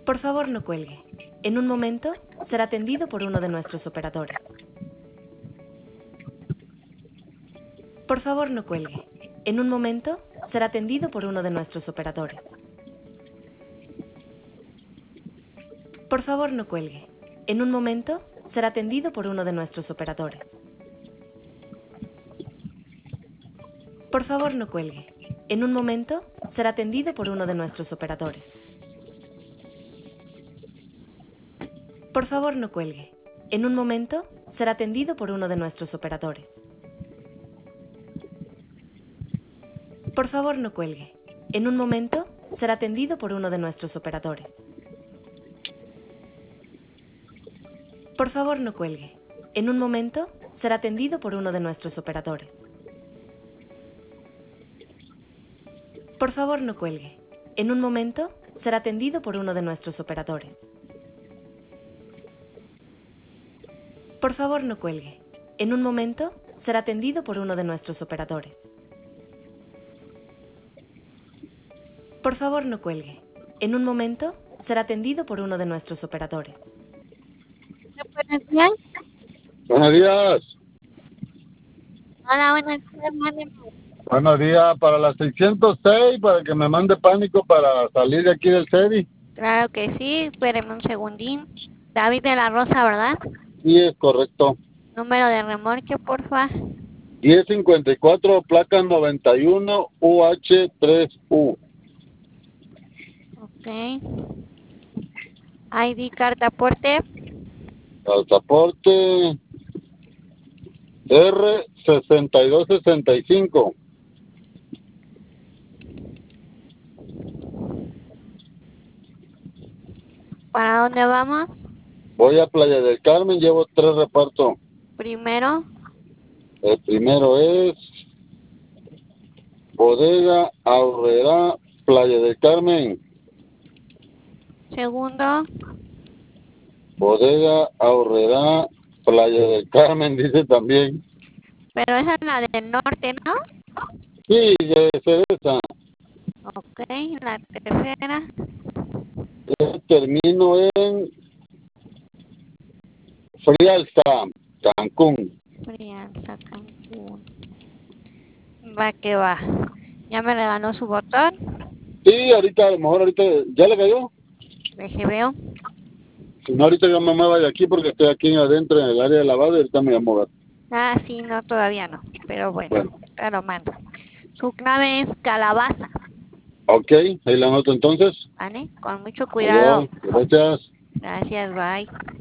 Por favor, no cuelgue. En un momento será atendido por uno de nuestros operadores. Por favor, no cuelgue. En un momento será atendido por uno de nuestros operadores. Por favor, no cuelgue. En un momento será atendido por uno de nuestros operadores. Por favor, no cuelgue. En un momento será atendido por uno de nuestros operadores. Por favor, no cuelgue. En un momento será atendido por uno de nuestros operadores. Por favor, no cuelgue. En un momento será atendido por uno de nuestros operadores. Por favor, no cuelgue. En un momento será atendido por uno de nuestros operadores. Por favor, no cuelgue. En un momento será atendido por uno de nuestros operadores. Por favor, no cuelgue. En un momento será atendido por uno de nuestros operadores. Por favor, no cuelgue. En un momento será atendido por uno de nuestros operadores. Buenos días. Buenos días. Hola, buenos días, mándeme. Buenos días. Para las 606, para que me mande pánico para salir de aquí del CEDI. Claro que sí, espéreme un segundín. David de la Rosa, ¿verdad? Sí, es correcto. Número de remolque, porfa. 1054, placa 91, UH3U. Ok. ID, carta, aporte. Pasaporte R6265. ¿Para dónde vamos? Voy a Playa del Carmen, llevo 3 repartos. Primero. El primero es Bodega Aurrera, Playa del Carmen. Segundo. Bodega Aurrera, Playa del Carmen, dice también. Pero esa es la del norte, ¿no? Sí, debe ser esa. Ok, la tercera. Yo termino en Frialta, Cancún. Frianza, Cancún. Va que va. ¿Ya me regaló su botón? Sí, ahorita, a lo mejor ahorita, ¿ya le cayó? Deje veo. Si no, ahorita yo me muevo de aquí porque estoy aquí adentro en el área de lavado y ahorita me voy a mover. Ah, sí, no, todavía no. Pero bueno, Bueno. te lo mando. Su clave es calabaza. Ok, ahí la anoto entonces. ¿Vale? Con mucho cuidado. Adiós, gracias. Gracias, bye.